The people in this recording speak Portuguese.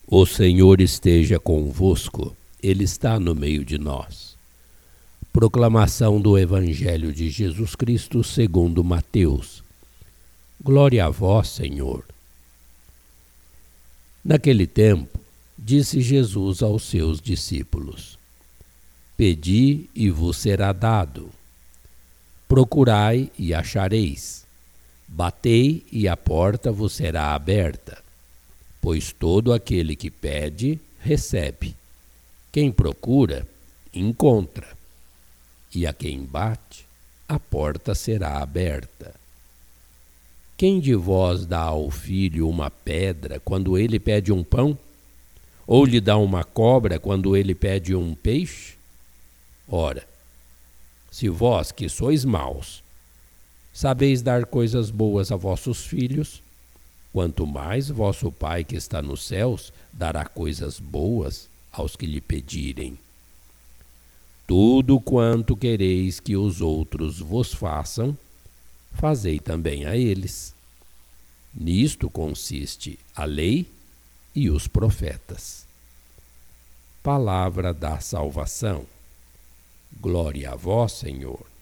O Senhor esteja convosco, Ele está no meio de nós. Proclamação do Evangelho de Jesus Cristo segundo Mateus. Glória a vós, Senhor. Naquele tempo, disse Jesus aos seus discípulos: Pedi e vos será dado. Procurai e achareis. Batei e a porta vos será aberta. Pois todo aquele que pede, recebe. Quem procura, encontra. E a quem bate, a porta será aberta. Quem de vós dá ao filho uma pedra quando ele pede um pão? Ou lhe dá uma cobra quando ele pede um peixe? Ora, se vós que sois maus, sabeis dar coisas boas a vossos filhos, quanto mais vosso Pai que está nos céus dará coisas boas aos que lhe pedirem. Tudo quanto quereis que os outros vos façam, fazei também a eles. Nisto consiste a lei e os profetas. Palavra da salvação. Glória a vós, Senhor.